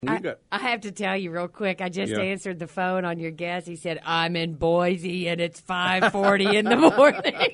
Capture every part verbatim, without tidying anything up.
I, got, I have to tell you real quick. I just Yeah. answered the phone on your guest. He said, I'm in Boise, and it's five forty in the morning.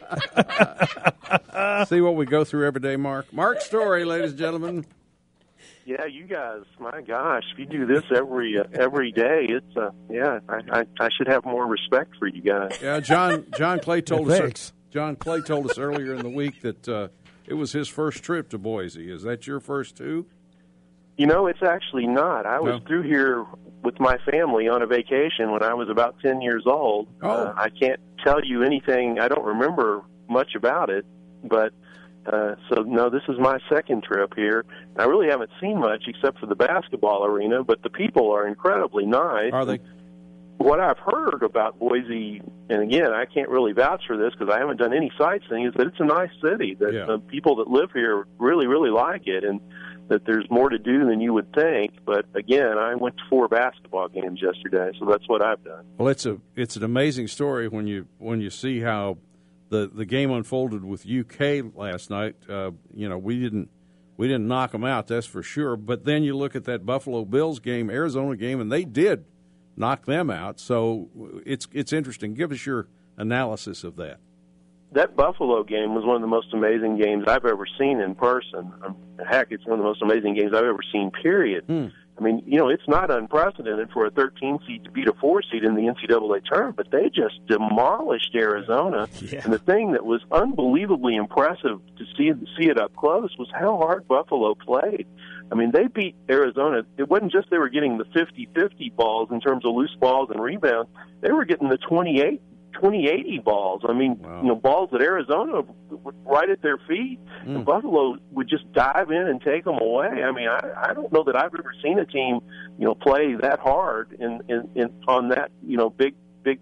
see what we go through every day, Mark. Mark's story, ladies and gentlemen. Yeah, you guys, my gosh, if you do this every uh, every day, it's uh, yeah. I, I I should have more respect for you guys. Yeah, John John Clay told Yeah, us. thanks. John Clay told us earlier in the week that uh, it was his first trip to Boise. Is that your first too? You know, it's actually not. I was No. through here with my family on a vacation when I was about ten years old. Oh. Uh, I can't tell you anything. I don't remember much about it, but. Uh, so, no, this is my second trip here. I really haven't seen much except for the basketball arena, but the people are incredibly nice. Are they? What I've heard about Boise, and again, I can't really vouch for this because I haven't done any sightseeing, is that it's a nice city, that Yeah. the people that live here really, really like it, and that there's more to do than you would think. But, again, I went to four basketball games yesterday, so that's what I've done. Well, it's a it's an amazing story when you when you see how the the game unfolded with U K last night. Uh, you know, we didn't we didn't knock them out, that's for sure. But then you look at that Buffalo Bills game, Arizona game, and they did knock them out. So it's it's interesting. Give us your analysis of that. That Buffalo game was one of the most amazing games I've ever seen in person. Um, heck, it's one of the most amazing games I've ever seen, period. Hmm. I mean, you know, it's not unprecedented for a thirteen seed to beat a four seed in the N C double A tournament, but they just demolished Arizona. Yeah. And the thing that was unbelievably impressive to see see it up close was how hard Buffalo played. I mean, they beat Arizona. It wasn't just they were getting the fifty-fifty balls in terms of loose balls and rebounds. They were getting the twenty-eight twenty eighty balls. I mean, Wow. you know, balls that Arizona were right at their feet. Mm. And Buffalo would just dive in and take them away. I mean, I, I don't know that I've ever seen a team, you know, play that hard in, in, in on that, you know, big, big,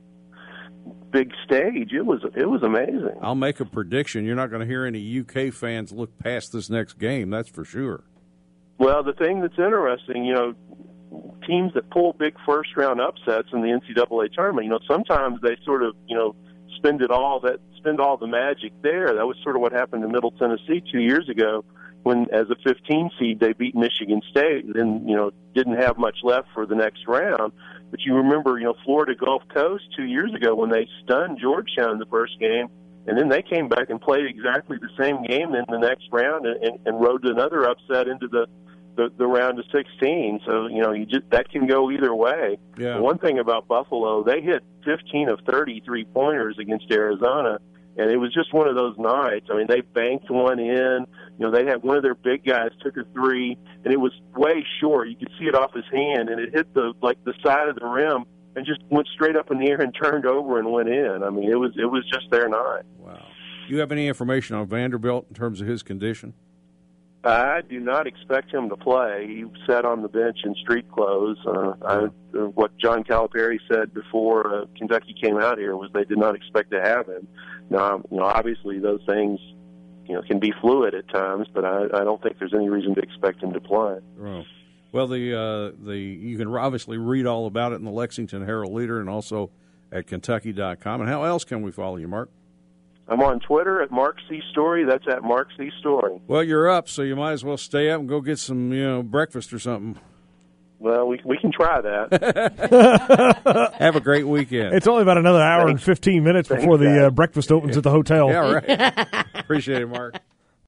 big stage. It was it was amazing. I'll make a prediction. You're not going to hear any U K fans look past this next game. That's for sure. Well, the thing that's interesting, you know, teams that pull big first-round upsets in the N C double A tournament, you know, sometimes they sort of, you know, spend it all that spend all the magic there. That was sort of what happened in Middle Tennessee two years ago when, as a fifteen seed, they beat Michigan State and then, you know, didn't have much left for the next round. But you remember, you know, Florida Gulf Coast two years ago when they stunned Georgetown in the first game, and then they came back and played exactly the same game in the next round and, and, and rode another upset into the The, the round of sixteen, so you know you just that can go either way. Yeah. The one thing about Buffalo, they hit fifteen of thirty three pointers against Arizona, and it was just one of those nights. I mean, they banked one in. You know, they had one of their big guys took a three, and it was way short. You could see it off his hand, and it hit the like the side of the rim and just went straight up in the air and turned over and went in. I mean, it was it was just their night. Wow. You have any information on Vanderbilt in terms of his condition? I do not expect him to play. He sat on the bench in street clothes. Uh, I, uh, what John Calipari said before uh, Kentucky came out here was they did not expect to have him. Now, you know, obviously those things, you know, can be fluid at times, but I, I don't think there's any reason to expect him to play. Oh. Well, the uh, the you can obviously read all about it in the Lexington Herald Leader and also at Kentucky dot com. And how else can we follow you, Mark? I'm on Twitter at Mark C. Story. That's at Mark C. Story. Well, you're up, so you might as well stay up and go get some, you know, breakfast or something. Well, we we can try that. Have a great weekend. It's only about another hour Thanks. and fifteen minutes Thanks, before the guys. uh, breakfast opens at the hotel. Yeah, right. Appreciate it, Mark.